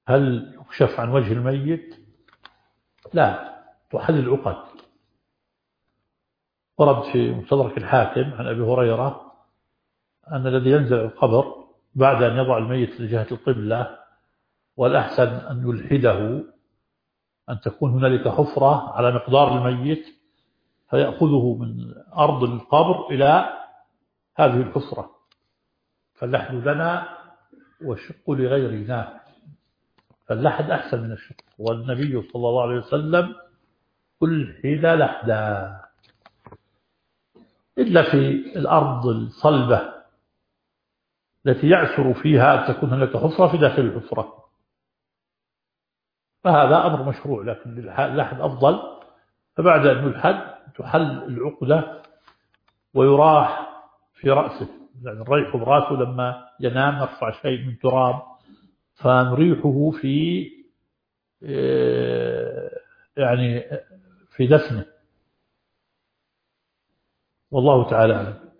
هل يكشف عن وجه الميت؟ لا، تحل العقد. ورد في مستدرك الحاكم عن أبي هريرة أن الذي ينزل القبر بعد أن يضع الميت لجهة القبلة، والأحسن أن يلحده، أن تكون هنالك حفرة على مقدار الميت فيأخذه من أرض القبر إلى هذه الحفرة، فاللحد لنا والشق لغيرنا، فاللحد أحسن من الشق. والنبي صلى الله عليه وسلم ألحد لحدا، إلا في الأرض الصلبة التي يعسر فيها أن تكون هناك حفرة في داخل الحفرة، فهذا أمر مشروع، لكن اللحد أفضل. فبعد أن يلحد تحل العقدة ويراح في رأسه، يعني نريحه برأسه لما ينام، نرفع شيء من تراب فنريحه في يعني في دفنه، والله تعالى أعلم.